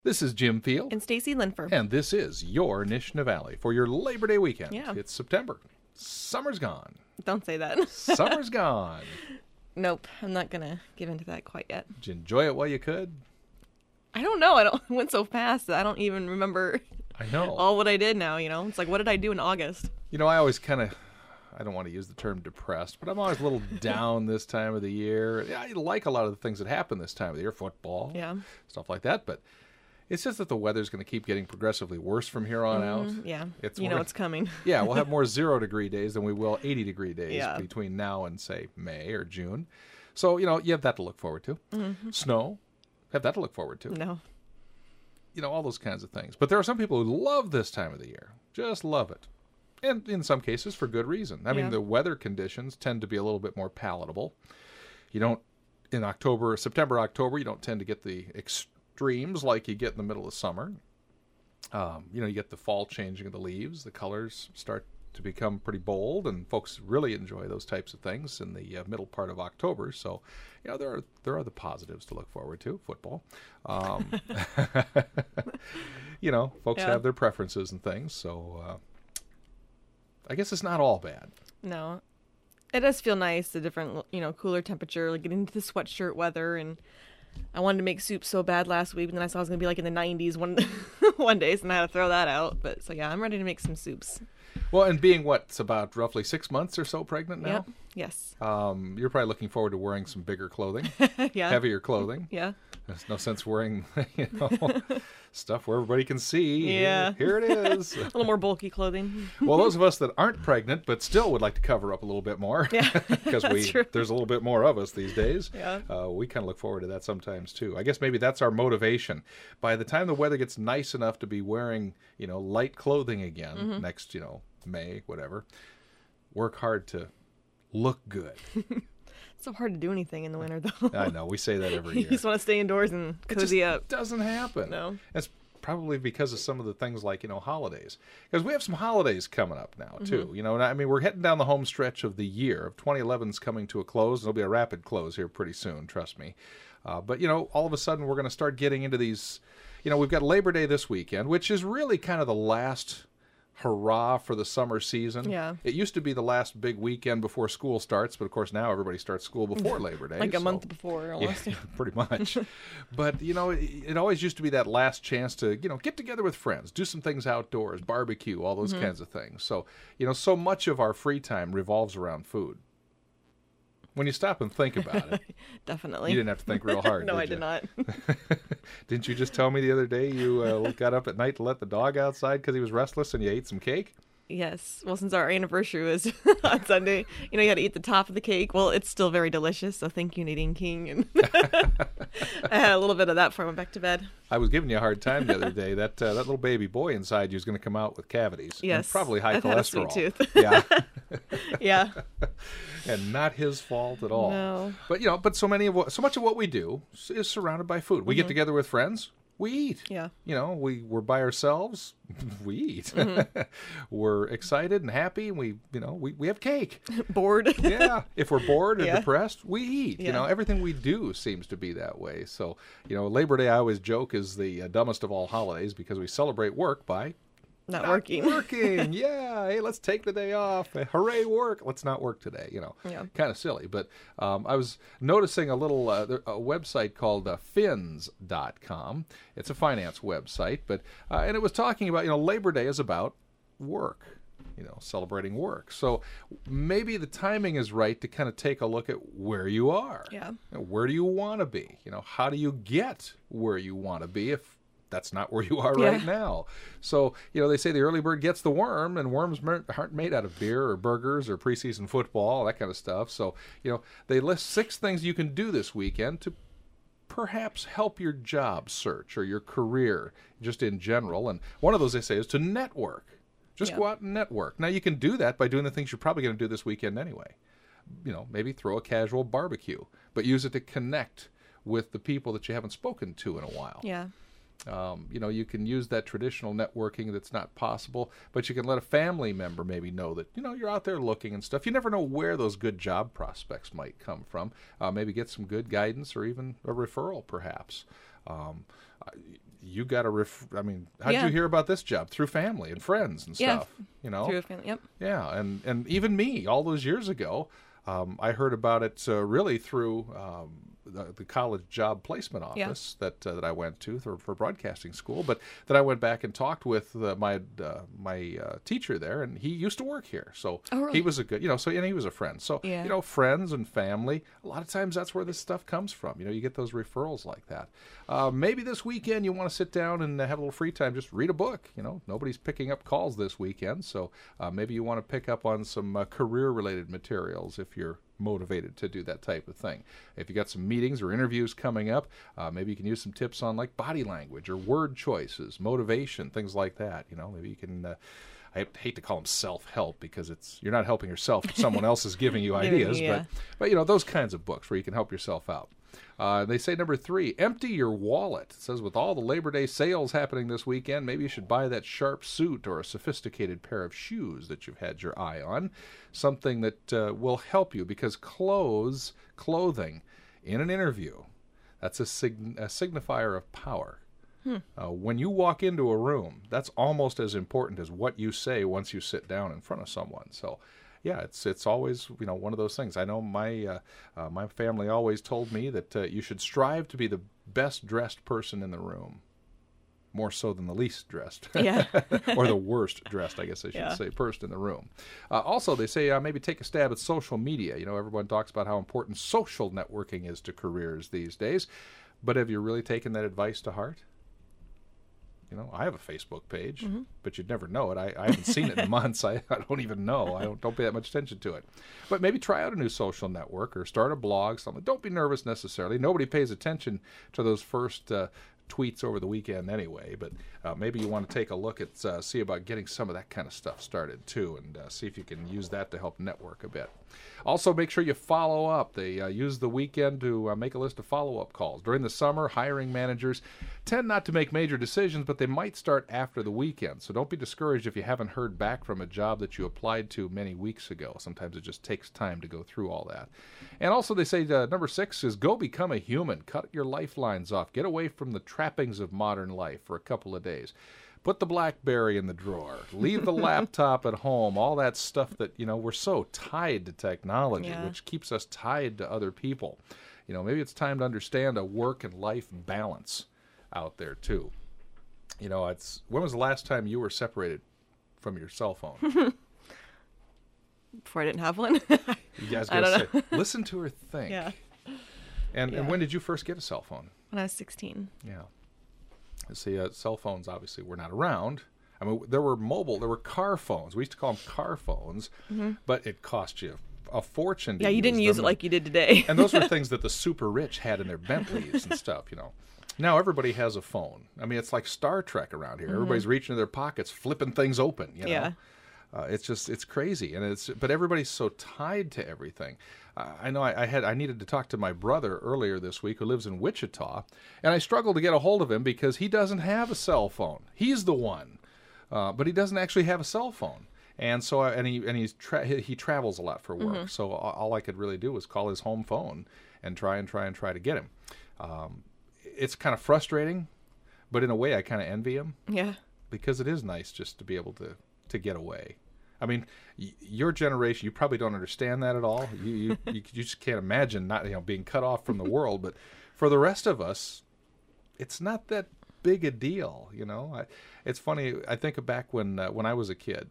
This is Jim Field. And Stacy Linfer. And this is your Nishnah Valley for your Labor Day weekend. Yeah. It's September. Summer's gone. Don't say that. Summer's gone. Nope, I'm not going to get into that quite yet. Did you enjoy it while you could? I don't know. It went so fast that I don't even remember I know. all what I did now, you know? It's like, what did I do in August? You know, I always kind of, I don't want to use the term depressed, but I'm always a little down this time of the year. Yeah, I like a lot of the things that happen this time of the year, football, Yeah. stuff like that, but it's just that the weather's going to keep getting progressively worse from here on out. Yeah, It's you know it's coming. Yeah, we'll have more 0-degree days than we will 80-degree days Yeah. between now and, say, May or June. So, you know, you have that to look forward to. Snow, have that to look forward to. No. You know, all those kinds of things. But there are some people who love this time of the year. Just love it. And in some cases for good reason. I mean, Yeah. the weather conditions tend to be a little bit more palatable. You don't, in September, October, you don't tend to get the extremes like you get in the middle of summer. You know, you get the fall changing of the leaves. The colors start to become pretty bold, and folks really enjoy those types of things in the middle part of October. So, you know, there are the positives to look forward to. Football, you know, folks Yeah. have their preferences and things. So, I guess it's not all bad. No. It does feel nice, the different, you know, cooler temperature, like getting into the sweatshirt weather. And I wanted to make soup so bad last week, and then I saw it was going to be like in the 90s one day, so I had to throw that out. But so, yeah, I'm ready to make some soups. Well, and being it's about roughly 6 months or so pregnant now. Yep. Yes. You're probably looking forward to wearing some bigger clothing, Yeah. heavier clothing. Yeah. There's no sense wearing, you know, stuff where everybody can see. Yeah. Here it is. A little more bulky clothing. Well, those of us that aren't pregnant but still would like to cover up a little bit more, Yeah. because That's true. there's a little bit more of us these days. Yeah. We kind of look forward to that sometimes too. I guess maybe that's our motivation. By the time the weather gets nice enough to be wearing, you know, light clothing again next, you know, May, whatever, work hard to look good. It's so hard to do anything in the winter, though. I know, we say that every You year. just want to stay indoors and It cozy just up. doesn't happen. No. It's probably because of some of the things like, you know, holidays. Because we have some holidays coming up now, too. You know, and I mean, we're heading down the home stretch of the year. Of 2011's coming to a close. There'll be a rapid close here pretty soon, trust me. But, you know, all of a sudden we're going to start getting into these, you know, we've got Labor Day this weekend, which is really kind of the last hurrah for the summer season. Yeah. It used to be the last big weekend before school starts, but of course now everybody starts school before Labor Day. Like a so- month before, almost. Yeah, pretty much. But, you know, it always used to be that last chance to, you know, get together with friends, do some things outdoors, barbecue, all those kinds of things. So, you know, so much of our free time revolves around food. When you stop and think about it, Definitely. you didn't have to think real hard, No, I did did not. Didn't you just tell me the other day you got up at night to let the dog outside because he was restless and you ate some cake? Yes. Well, since our anniversary was on Sunday, you know, you got to eat the top of the cake. Well, it's still very delicious, so thank you, Nadine King. And I had a little bit of that before I went back to bed. I was giving you a hard time the other day. That little baby boy inside you is going to come out with cavities. And Yes. probably high I've had a sweet cholesterol. tooth. Yeah. Yeah. And not his fault at all. No. But, you know, so much of what we do is surrounded by food. We get together with friends, we eat. Yeah. You know, we're by ourselves, we eat. We're excited and happy, and we have cake. Bored. Yeah. If we're bored or Yeah. depressed, we eat. You Yeah. know, everything we do seems to be that way. So, you know, Labor Day, I always joke, is the dumbest of all holidays because we celebrate work by Not working. working. Yeah. Hey, let's take the day off. Hooray, work. Let's not work today. You know, Yeah. kind of silly. But I was noticing a little a website called fins.com. It's a finance website. But and it was talking about, you know, Labor Day is about work. You know, celebrating work. So maybe the timing is right to kind of take a look at where you are. Yeah. You know, where do you want to be? You know, how do you get where you want to be if that's not where you are right Yeah. now? So, you know, they say the early bird gets the worm, and worms aren't made out of beer or burgers or preseason football, that kind of stuff. So, you know, they list 6 things you can do this weekend to perhaps help your job search or your career just in general. And one of those they say is to network. Just Yeah. go out and network. Now, you can do that by doing the things you're probably going to do this weekend anyway. You know, maybe throw a casual barbecue, but use it to connect with the people that you haven't spoken to in a while. Yeah. You know, you can use that traditional networking that's not possible, but you can let a family member maybe know that, you know, you're out there looking and stuff. You never know where those good job prospects might come from. Maybe get some good guidance or even a referral, perhaps. you got to I mean, how'd Yeah. you hear about this job? Through family and friends and Yeah. stuff, you know? Through a family. Yep. Yeah, and even me, all those years ago, I heard about it really through the college job placement office that I went to for broadcasting school. But then I went back and talked with my teacher there, and he used to work here, so Oh, really? he was a good, and he was a friend. So Yeah. friends and family. A lot of times that's where this stuff comes from. You get those referrals like that. Maybe this weekend you want to sit down and have a little free time, just read a book. Nobody's picking up calls this weekend, so maybe you want to pick up on some career-related materials if you're motivated to do that type of thing. If you got some meetings or interviews coming up, maybe you can use some tips on like body language or word choices, motivation, things like that. Maybe you can. I hate to call them self-help because you're not helping yourself. Someone else is giving you ideas, Yeah. but those kinds of books where you can help yourself out. They say number 3, empty your wallet. It says with all the Labor Day sales happening this weekend, maybe you should buy that sharp suit or a sophisticated pair of shoes that you've had your eye on. Something that will help you because clothing in an interview, that's a signifier of power. When you walk into a room, that's almost as important as what you say once you sit down in front of someone. So, yeah, it's always one of those things. I know my family always told me that you should strive to be the best dressed person in the room, more so than the least dressed, Yeah. or the worst dressed, I guess I should say, person in the room. Also, they say maybe take a stab at social media. Everyone talks about how important social networking is to careers these days, but have you really taken that advice to heart? I have a Facebook page, but you'd never know it. I haven't seen it in months. I don't even know. I don't pay that much attention to it. But maybe try out a new social network or start a blog, something. Don't be nervous necessarily. Nobody pays attention to those first tweets over the weekend anyway, but maybe you want to take a look at, see about getting some of that kind of stuff started too, and see if you can use that to help network a bit. Also, make sure you follow up. They use the weekend to make a list of follow-up calls. During the summer, hiring managers tend not to make major decisions, but they might start after the weekend. So don't be discouraged if you haven't heard back from a job that you applied to many weeks ago. Sometimes it just takes time to go through all that. And also they say number 6 is go become a human. Cut your lifelines off. Get away from the trappings of modern life for a couple of days. Put the BlackBerry in the drawer. Leave the laptop at home. All that stuff that, we're so tied to technology, which keeps us tied to other people. Maybe it's time to understand a work and life balance out there too. When was the last time you were separated from your cell phone? Before I didn't have one. You guys gotta say, listen to her think. Yeah. And when did you first get a cell phone? When I was 16. Yeah. See, cell phones obviously were not around. I mean, there were car phones. We used to call them car phones, but it cost you a fortune to you didn't use it them. like you did today. And those were things that the super rich had in their Bentleys and stuff, Now everybody has a phone. I mean, it's like Star Trek around here. Everybody's reaching in their pockets, flipping things open, Yeah. It's crazy, but everybody's so tied to everything. I know I needed to talk to my brother earlier this week who lives in Wichita, and I struggled to get a hold of him because he doesn't have a cell phone. He's the one, but he doesn't actually have a cell phone, and so he travels a lot for work. So all I could really do was call his home phone and try to get him. It's kind of frustrating, but in a way I kind of envy him. Yeah. Because it is nice just to be able to get away. I mean, your generation, you probably don't understand that at all. You just can't imagine not being cut off from the world. But for the rest of us, it's not that big a deal. It's funny. I think back when I was a kid.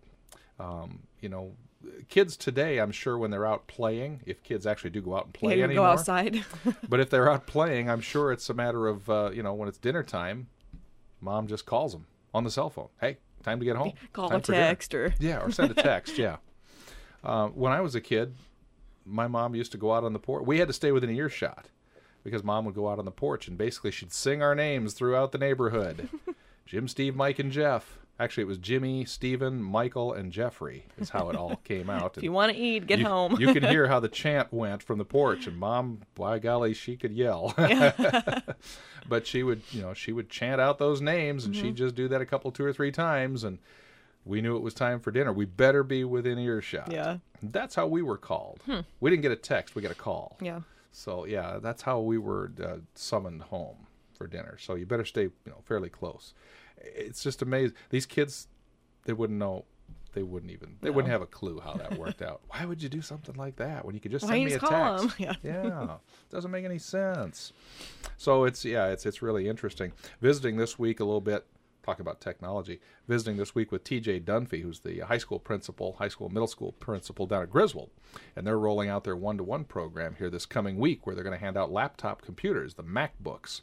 Kids today, I'm sure when they're out playing, if kids actually do go out and play you anymore. go outside. But if they're out playing, I'm sure it's a matter of when it's dinner time, mom just calls them on the cell phone. Hey, time to get home. Call time a text or send a text. Yeah. When I was a kid, my mom used to go out on the porch. We had to stay within earshot because mom would go out on the porch and basically she'd sing our names throughout the neighborhood. Jim, Steve, Mike, and Jeff. Actually, it was Jimmy, Stephen, Michael, and Jeffrey is how it all came out. if you want to eat, get home. You can hear how the chant went from the porch, and Mom, by golly, she could yell. But she would chant out those names, and she'd just do that 2 or 3 times, and we knew it was time for dinner. We better be within earshot. Yeah. That's how we were called. We didn't get a text, we got a call. Yeah. So, yeah, that's how we were summoned home. for dinner. So you better stay, fairly close. It's just amazing. These kids, they wouldn't know. They wouldn't have a clue how that worked out. Why would you do something like that when you could just send me a text? Yeah, doesn't make any sense. So it's really interesting. Visiting this week a little bit, talking about technology, visiting this week with TJ Dunphy, who's the high school middle school principal down at Griswold. And they're rolling out their one-to-one program here this coming week where they're going to hand out laptop computers, the MacBooks,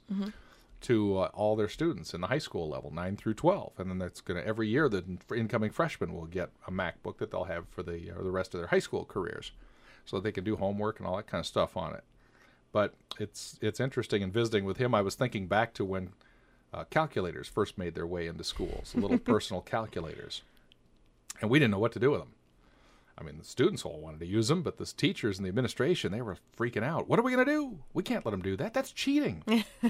to all their students in the high school level, 9 through 12. And then that's going to, every year, the incoming freshmen will get a MacBook that they'll have for the rest of their high school careers so that they can do homework and all that kind of stuff on it. But it's interesting in visiting with him. I was thinking back to when calculators first made their way into schools, little personal calculators. And we didn't know what to do with them. I mean, the students all wanted to use them, but the teachers and the administration, they were freaking out. What are we going to do? We can't let them do that. That's cheating.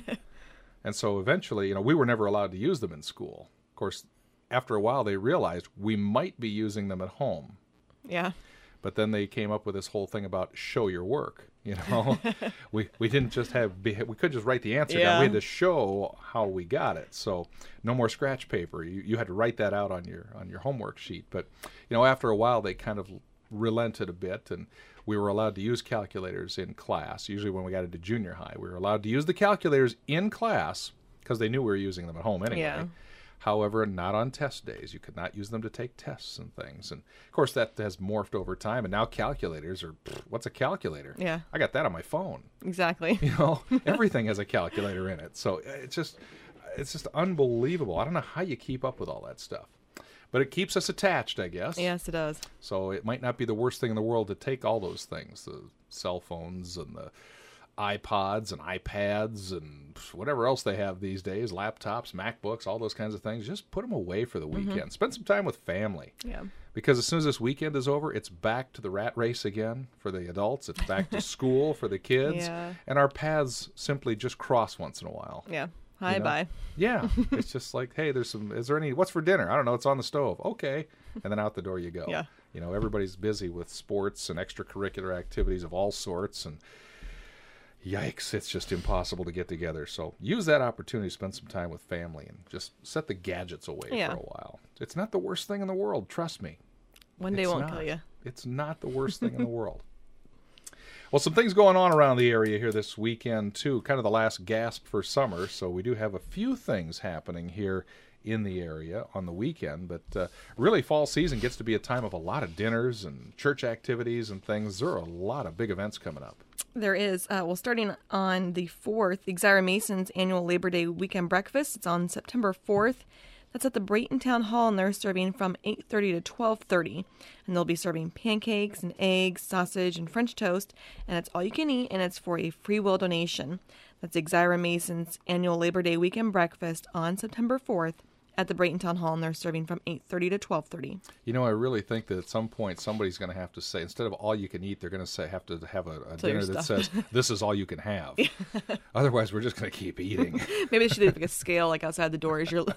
And so eventually, we were never allowed to use them in school. Of course, after a while, they realized we might be using them at home. Yeah. But then they came up with this whole thing about show your work. We didn't just we couldn't just write the answer down. We had to show how we got it. So no more scratch paper. You had to write that out on your homework sheet. But after a while, they kind of relented a bit, and we were allowed to use calculators in class. Usually when we got into junior high, we were allowed to use the calculators in class because they knew we were using them at home anyway. Yeah. However, not on test days. You could not use them to take tests and things. And, of course, that has morphed over time. And now calculators are, what's a calculator? Yeah. I got that on my phone. Exactly. Everything has a calculator in it. So it's just unbelievable. I don't know how you keep up with all that stuff. But it keeps us attached, I guess. Yes, it does. So it might not be the worst thing in the world to take all those things, the cell phones and the iPods and iPads and whatever else they have these days, laptops, MacBooks, all those kinds of things. Just put them away for the weekend. Spend some time with family. Yeah. Because as soon as this weekend is over, it's back to the rat race again for the adults. It's back to school for the kids. Yeah. And our paths simply just cross once in a while. Yeah. Hi, bye. Yeah. It's just like, hey, is there any, what's for dinner? I don't know. It's on the stove. Okay. And then out the door you go. Yeah. Everybody's busy with sports and extracurricular activities of all sorts. And yikes, it's just impossible to get together. So use that opportunity to spend some time with family and just set the gadgets away for a while. It's not the worst thing in the world. Trust me. One day won't kill you. It's not the worst thing in the world. Well, some things going on around the area here this weekend, too. Kind of the last gasp for summer, so we do have a few things happening here in the area on the weekend. But really, fall season gets to be a time of a lot of dinners and church activities and things. There are a lot of big events coming up. There is. Starting on the 4th, the Exira Masons annual Labor Day weekend breakfast. It's on September 4th. That's at the Brayton Town Hall, and they're serving from 8:30 to 12:30. And they'll be serving pancakes and eggs, sausage, and French toast. And it's all you can eat, and it's for a free will donation. That's Exira Mason's annual Labor Day weekend breakfast on September 4th at the Brayton Town Hall, and they're serving from 8:30 to 12:30. I really think that at some point somebody's going to have to say, instead of all you can eat, they're going to have to have a dinner that says, this is all you can have. Otherwise, we're just going to keep eating. Maybe they should have a scale like outside the door as you're,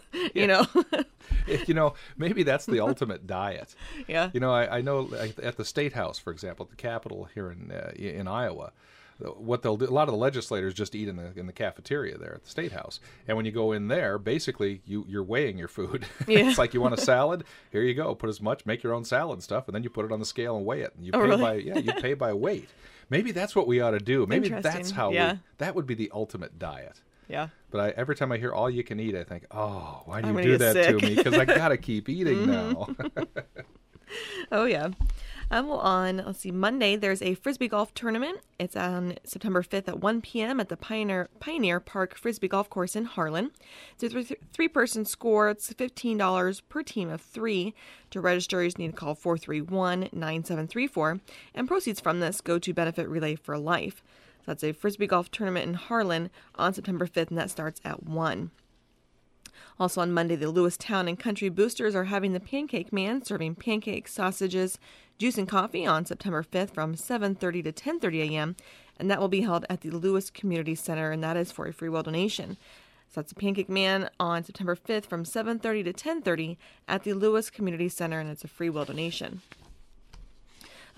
Maybe that's the ultimate diet. Yeah. I know at the State House, for example, at the Capitol here in Iowa, what they'll do, a lot of the legislators just eat in the cafeteria there at the State House. And when you go in there, basically you're weighing your food. Yeah. It's like, you want a salad? Here you go. Put as much, make your own salad and stuff, and then you put it on the scale and weigh it. And you pay by weight. Maybe that's what we ought to do. Maybe that's how that would be the ultimate diet. Yeah. But every time I hear all you can eat, I think, oh, why do you do that to me? Because I got to keep eating now. Oh, yeah. On Monday, there's a Frisbee golf tournament. It's on September 5th at 1 p.m. at the Pioneer Park Frisbee Golf Course in Harlan. It's a three-person score. It's $15 per team of 3. To register, you just need to call 431-9734. And proceeds from this go to Benefit Relay for Life. So that's a Frisbee golf tournament in Harlan on September 5th, and that starts at 1. Also on Monday, the Lewistown and Country Boosters are having the Pancake Man, serving pancakes, sausages, juice, and coffee on September 5th from 7:30 to 10:30 a.m., and that will be held at the Lewis Community Center, and that is for a free will donation. So that's the Pancake Man on September 5th from 7:30 to 10:30 at the Lewis Community Center, and it's a free will donation.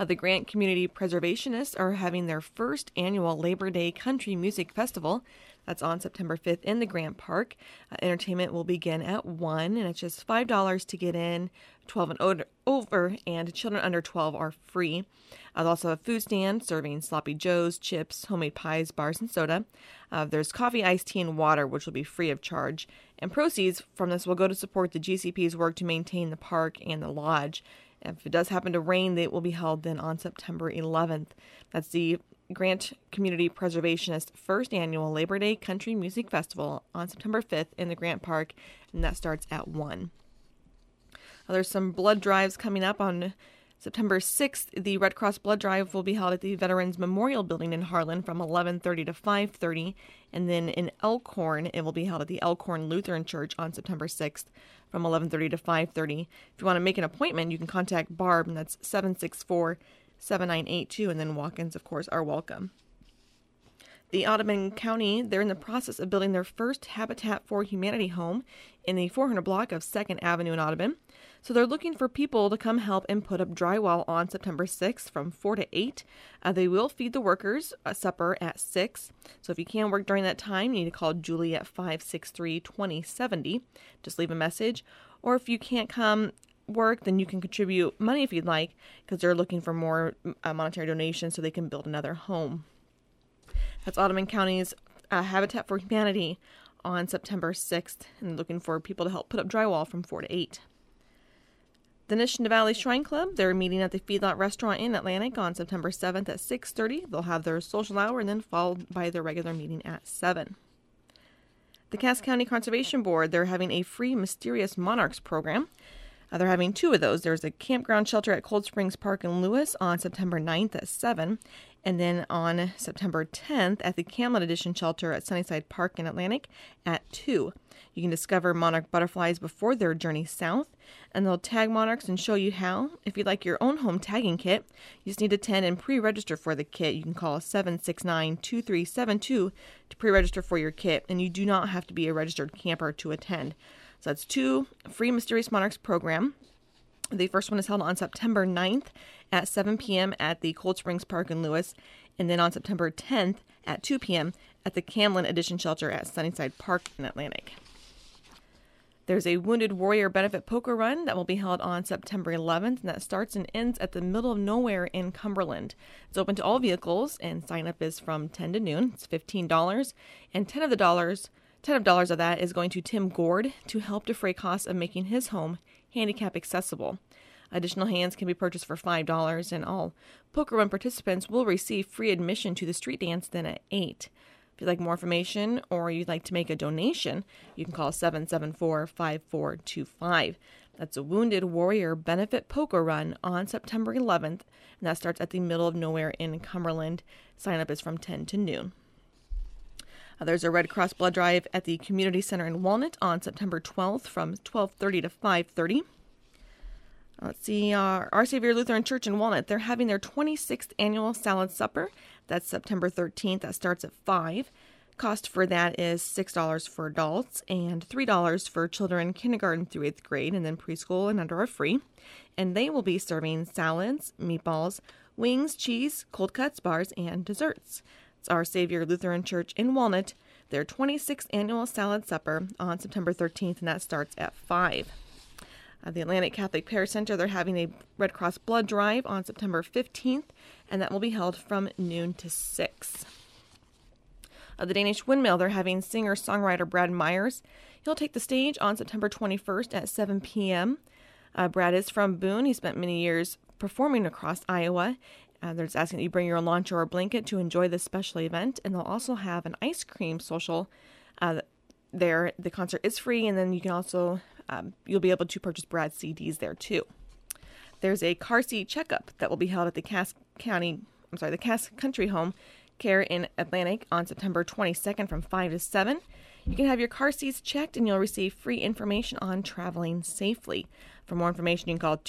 The Grant Community Preservationists are having their first annual Labor Day Country Music Festival. That's on September 5th in the Grant Park. Entertainment will begin at 1, and it's just $5 to get in. 12 and over, and children under 12 are free. They'll also have food stand serving sloppy joes, chips, homemade pies, bars, and soda. There's coffee, iced tea, and water, which will be free of charge. And proceeds from this will go to support the GCP's work to maintain the park and the lodge. If it does happen to rain, they will be held then on September 11th. That's the Grant Community Preservationist first annual Labor Day Country Music Festival on September 5th in the Grant Park, and that starts at 1. There's some blood drives coming up on September 6th. The Red Cross Blood Drive will be held at the Veterans Memorial Building in Harlan from 11:30 to 5:30. And then in Elkhorn, it will be held at the Elkhorn Lutheran Church on September 6th from 11:30 to 5:30. If you want to make an appointment, you can contact Barb, and that's 764-7982. And then walk-ins, of course, are welcome. The Audubon County, they're in the process of building their first Habitat for Humanity home in the 400 block of 2nd Avenue in Audubon. So they're looking for people to come help and put up drywall on September 6th from 4 to 8. They will feed the workers a supper at 6. So if you can't work during that time, you need to call Julie at 563-2070. Just leave a message. Or if you can't come work, then you can contribute money if you'd like, because they're looking for more monetary donations so they can build another home. That's Audubon County's Habitat for Humanity on September 6th, and looking for people to help put up drywall from 4 to 8. The Nishnah Valley Shrine Club, they're meeting at the Feedlot Restaurant in Atlantic on September 7th at 6:30. They'll have their social hour and then followed by their regular meeting at 7. The Cass County Conservation Board, they're having a free Mysterious Monarchs program. They're having 2 of those. There's a campground shelter at Cold Springs Park in Lewis on September 9th at 7. And then on September 10th at the Camlin Edition shelter at Sunnyside Park in Atlantic at 2. You can discover monarch butterflies before their journey south, and they'll tag monarchs and show you how. If you'd like your own home tagging kit, you just need to attend and pre-register for the kit. You can call 769-2372 to pre-register for your kit, and you do not have to be a registered camper to attend. So that's 2 free Mysterious Monarchs program. The first one is held on September 9th at 7 p.m. at the Cold Springs Park in Lewis, and then on September 10th at 2 p.m. at the Camlin Edition shelter at Sunnyside Park in Atlantic. There's a Wounded Warrior Benefit Poker Run that will be held on September 11th, and that starts and ends at the middle of nowhere in Cumberland. It's open to all vehicles, and sign up is from 10 to noon. It's $15, and $10 of that is going to Tim Gord to help defray costs of making his home handicap accessible. Additional hands can be purchased for $5, and all Poker Run participants will receive free admission to the street dance then at 8. If you'd like more information or you'd like to make a donation, you can call 774-5425. That's a Wounded Warrior Benefit Poker Run on September 11th, and that starts at the middle of nowhere in Cumberland. Sign up is from 10 to noon. There's a Red Cross Blood Drive at the Community Center in Walnut on September 12th from 12:30 to 5:30. Let's see, Our Savior Lutheran Church in Walnut, they're having their 26th annual salad supper. That's September 13th. That starts at 5. Cost for that is $6 for adults and $3 for children kindergarten through 8th grade, and then preschool and under are free. And they will be serving salads, meatballs, wings, cheese, cold cuts, bars, and desserts. It's Our Savior Lutheran Church in Walnut, their 26th annual salad supper on September 13th, and that starts at 5. The Atlantic Catholic Parish Center, they're having a Red Cross Blood Drive on September 15th, and that will be held from noon to 6. The Danish Windmill, they're having singer-songwriter Brad Myers. He'll take the stage on September 21st at 7 p.m. Brad is from Boone. He spent many years performing across Iowa. They're just asking that you bring your own lunch or a blanket to enjoy this special event, and they'll also have an ice cream social there. The concert is free, and then you can also you'll be able to purchase Brad's CDs there too. There's a car seat checkup that will be held at the Cass Country Home Care in Atlantic on September 22nd from 5 to 7. You can have your car seats checked, and you'll receive free information on traveling safely. For more information, you can call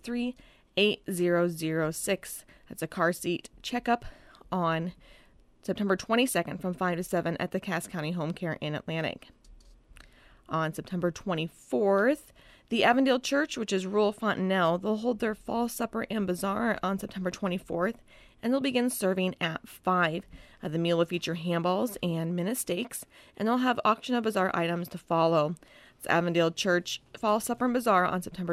243-8006. That's a car seat checkup on September 22nd from 5 to 7 at the Cass County Home Care in Atlantic. On September 24th, The Avondale Church, which is rural Fontenelle, they'll hold their fall supper and bazaar on September 24th, and they'll begin serving at 5. The meal will feature handballs and minute steaks, and they'll have auction of bazaar items to follow. It's Avondale Church Fall Supper and Bazaar on September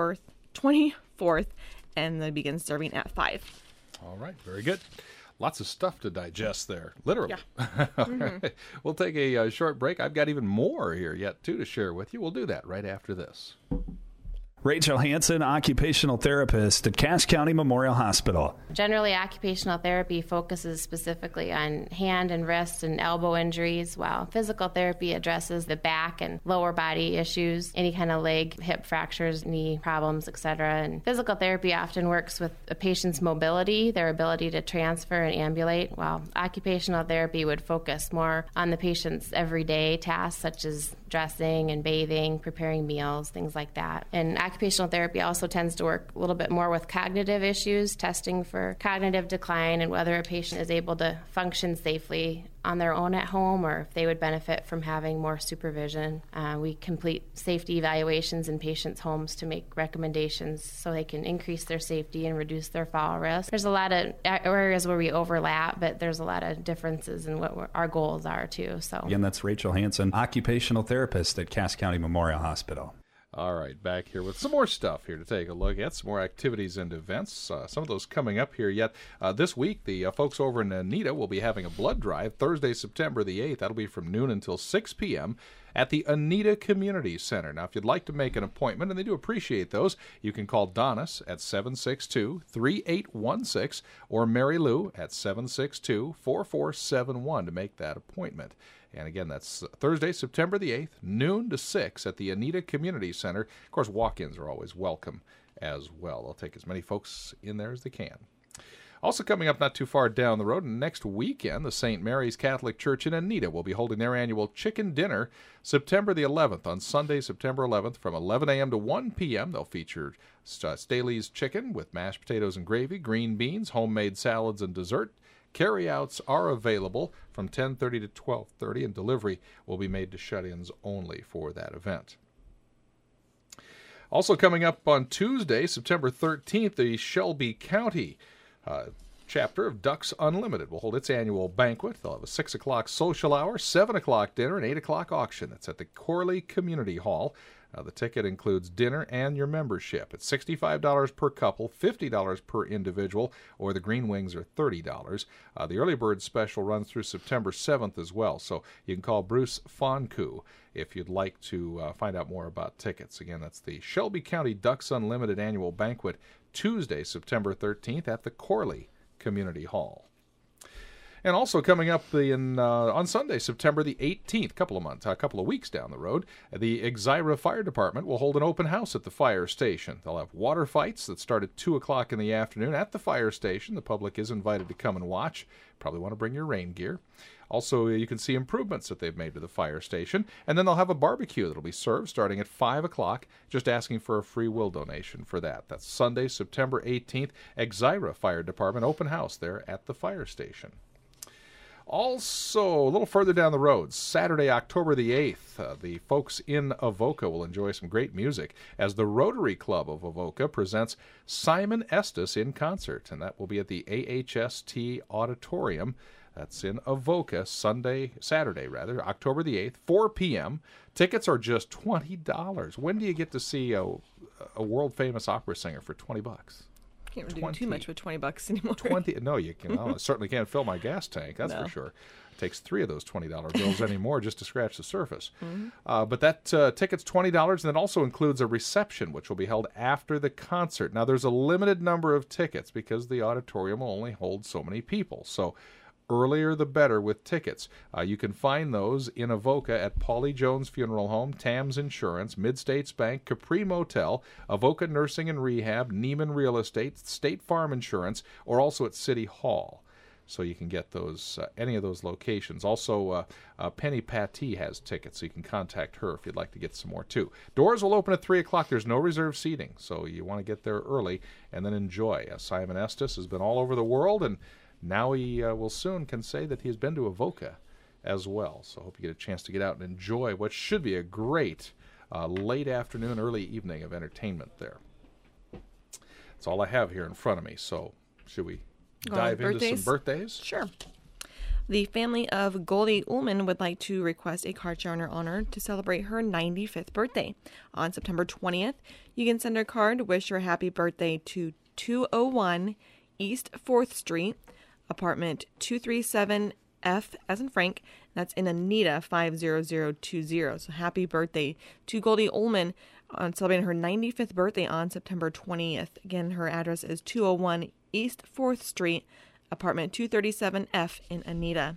24th, and they begin serving at 5. All right, very good. Lots of stuff to digest there, literally. Yeah. All right. We'll take a short break. I've got even more here yet, too, to share with you. We'll do that right after this. Rachel Hansen, occupational therapist at Cass County Memorial Hospital. Generally, occupational therapy focuses specifically on hand and wrist and elbow injuries, while physical therapy addresses the back and lower body issues, any kind of leg, hip fractures, knee problems, etc. And physical therapy often works with a patient's mobility, their ability to transfer and ambulate, while occupational therapy would focus more on the patient's everyday tasks, such as dressing and bathing, preparing meals, things like that. And occupational therapy also tends to work a little bit more with cognitive issues, testing for cognitive decline and whether a patient is able to function safely on their own at home or if they would benefit from having more supervision. We complete safety evaluations in patients' homes to make recommendations so they can increase their safety and reduce their fall risk. There's a lot of areas where we overlap, but there's a lot of differences in what our goals are too. So again, that's Rachel Hansen, occupational therapist at Cass County Memorial Hospital. All right, back here with some more stuff here to take a look at, some more activities and events, some of those coming up here yet. This week, the folks over in Anita will be having a blood drive Thursday, September the 8th. That'll be from noon until 6 p.m. at the Anita Community Center. Now, if you'd like to make an appointment, and they do appreciate those, you can call Donis at 762-3816 or Mary Lou at 762-4471 to make that appointment. And again, that's Thursday, September the 8th, noon to 6 at the Anita Community Center. Of course, walk-ins are always welcome as well. They'll take as many folks in there as they can. Also coming up not too far down the road, next weekend, the St. Mary's Catholic Church in Anita will be holding their annual chicken dinner September the 11th. On Sunday, September 11th, from 11 a.m. to 1 p.m., they'll feature Staley's chicken with mashed potatoes and gravy, green beans, homemade salads, and dessert. Carryouts are available from 10:30 to 12:30, and delivery will be made to shut-ins only for that event. Also coming up on Tuesday, September 13th, the Shelby County chapter of Ducks Unlimited will hold its annual banquet. They'll have a 6 o'clock social hour, 7 o'clock dinner, and 8 o'clock auction. That's at the Corley Community Hall. The ticket includes dinner and your membership. It's $65 per couple, $50 per individual, or the Green Wings are $30. The early bird special runs through September 7th as well, so you can call Bruce Fonku if you'd like to find out more about tickets. Again, that's the Shelby County Ducks Unlimited Annual Banquet, Tuesday, September 13th at the Corley Community Hall. And also coming up on Sunday, September the 18th, a couple of weeks down the road, the Exira Fire Department will hold an open house at the fire station. They'll have water fights that start at 2 o'clock in the afternoon at the fire station. The public is invited to come and watch. Probably want to bring your rain gear. Also, you can see improvements that they've made to the fire station. And then they'll have a barbecue that'll be served starting at 5 o'clock, just asking for a free will donation for that. That's Sunday, September 18th, Exira Fire Department open house there at the fire station. Also, a little further down the road, Saturday, October the 8th, the folks in Avoca will enjoy some great music as the Rotary Club of Avoca presents Simon Estes in concert, and that will be at the AHST Auditorium. That's in Avoca, Saturday, October the 8th, 4 p.m. Tickets are just $20. When do you get to see a world-famous opera singer for $20? Can't really do too much with $20 anymore. No, you can. I certainly can't fill my gas tank. That's for sure. It takes 3 of those $20 bills anymore just to scratch the surface. Mm-hmm. But that ticket's $20, and it also includes a reception, which will be held after the concert. Now, there's a limited number of tickets because the auditorium will only hold so many people. So earlier the better with tickets. You can find those in Avoca at Paulie Jones Funeral Home, Tams Insurance, Mid-States Bank, Capri Motel, Avoca Nursing and Rehab, Neiman Real Estate, State Farm Insurance, or also at City Hall. So you can get those any of those locations. Also, Penny Patty has tickets, so you can contact her if you'd like to get some more too. Doors will open at 3 o'clock. There's no reserved seating, so you want to get there early and then enjoy. Simon Estes has been all over the world, and now he will soon can say that he has been to Avoca as well. So I hope you get a chance to get out and enjoy what should be a great late afternoon, early evening of entertainment there. That's all I have here in front of me. So should we dive into some birthdays? Sure. The family of Goldie Ullman would like to request a card share in her honor to celebrate her 95th birthday. On September 20th, you can send her card to wish her a happy birthday to 201 East 4th Street, apartment 237F as in Frank. That's in Anita 50020. So happy birthday to Goldie Ullman on celebrating her 95th birthday on September 20th. Again, her address is 201 East 4th Street, apartment 237F in Anita.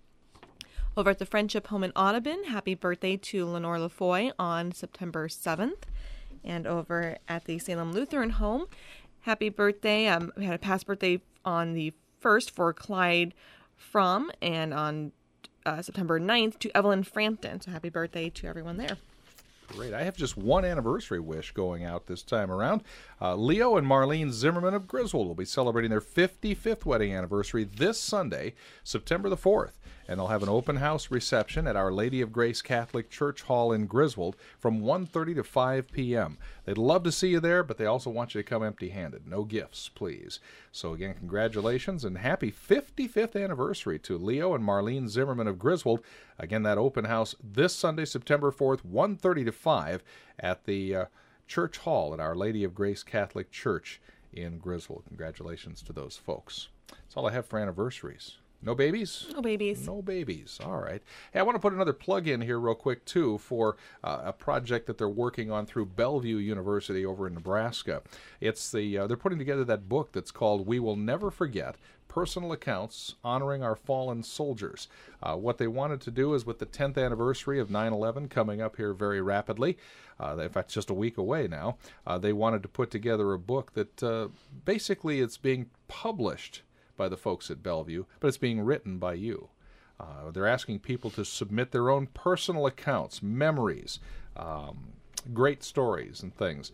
Over at the Friendship Home in Audubon, happy birthday to Lenore Lafoy on September 7th. And over at the Salem Lutheran Home, happy birthday. We had a past birthday on the 1st for Clyde Fromm, and on September 9th to Evelyn Frampton. So happy birthday to everyone there. Great. I have just one anniversary wish going out this time around. Leo and Marlene Zimmerman of Griswold will be celebrating their 55th wedding anniversary this Sunday, September the 4th. And they'll have an open house reception at Our Lady of Grace Catholic Church Hall in Griswold from 1:30 to 5 p.m. They'd love to see you there, but they also want you to come empty-handed. No gifts, please. So again, congratulations and happy 55th anniversary to Leo and Marlene Zimmerman of Griswold. Again, that open house this Sunday, September 4th, 1:30 to 5 at the Church Hall at Our Lady of Grace Catholic Church in Griswold. Congratulations to those folks. That's all I have for anniversaries. No babies? No babies. No babies. All right. Hey, I want to put another plug in here real quick, too, for a project that they're working on through Bellevue University over in Nebraska. It's they're putting together that book that's called We Will Never Forget, Personal Accounts Honoring Our Fallen Soldiers. What they wanted to do is with the 10th anniversary of 9/11 coming up here very rapidly, in fact, just a week away now, they wanted to put together a book that basically it's being published by the folks at Bellevue, but it's being written by you. They're asking people to submit their own personal accounts, memories, great stories and things,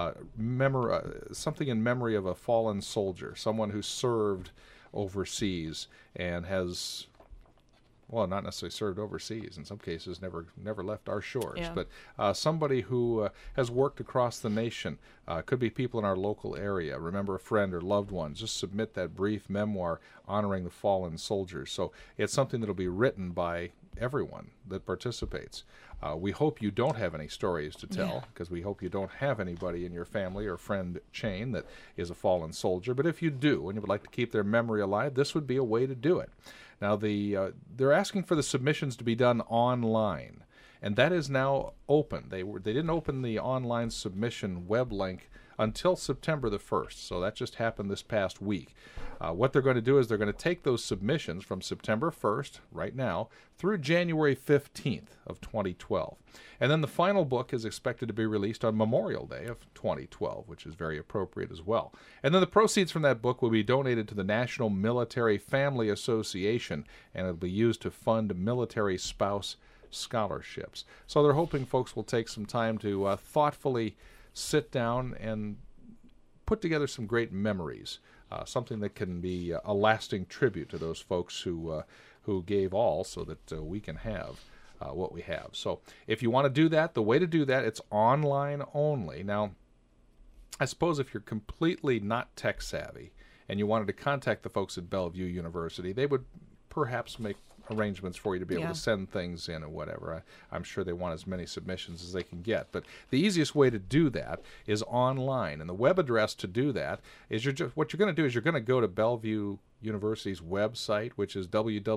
something in memory of a fallen soldier, someone who served overseas and has, well, not necessarily served overseas, in some cases never left our shores, yeah. But somebody who has worked across the nation, could be people in our local area, remember a friend or loved one, just submit that brief memoir honoring the fallen soldiers. So it's something that will be written by everyone that participates. We hope you don't have any stories to tell, because we hope you don't have anybody in your family or friend chain that is a fallen soldier. But if you do, and you would like to keep their memory alive, this would be a way to do it. Now, they're asking for the submissions to be done online, and that is now open. They didn't open the online submission web link until September the 1st, so that just happened this past week. What they're going to do is they're going to take those submissions from September 1st, right now, through January 15th of 2012. And then the final book is expected to be released on Memorial Day of 2012, which is very appropriate as well. And then the proceeds from that book will be donated to the National Military Family Association, and it'll be used to fund military spouse scholarships. So they're hoping folks will take some time to thoughtfully sit down and put together some great memories, something that can be a lasting tribute to those folks who gave all so that we can have what we have. So if you want to do that, the way to do that, it's online only. Now, I suppose if you're completely not tech savvy and you wanted to contact the folks at Bellevue University, they would perhaps make arrangements for you to be able to send things in or whatever. I'm sure they want as many submissions as they can get. But the easiest way to do that is online. And the web address to do that is what you're going to do is you're going to go to Bellevue University's website, which is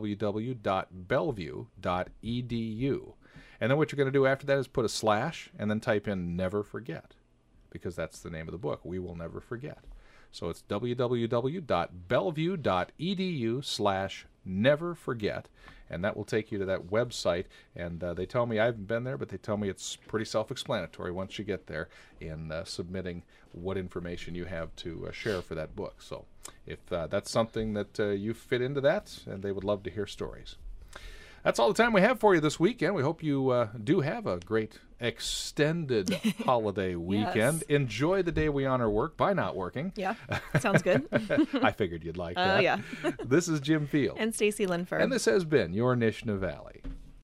www.bellevue.edu. And then what you're going to do after that is put a slash and then type in Never Forget, because that's the name of the book, We Will Never Forget. So it's www.bellevue.edu/Never Forget, and that will take you to that website. And they tell me, I haven't been there, but they tell me it's pretty self-explanatory once you get there in submitting what information you have to share for that book. So if that's something that you fit into that, and they would love to hear stories. That's all the time we have for you this weekend. We hope you do have a great extended holiday weekend. Yes. Enjoy the day we honor work by not working. Yeah, sounds good. I figured you'd like that. Yeah. This is Jim Field. And Stacy Linford. And this has been your Nishna Valley.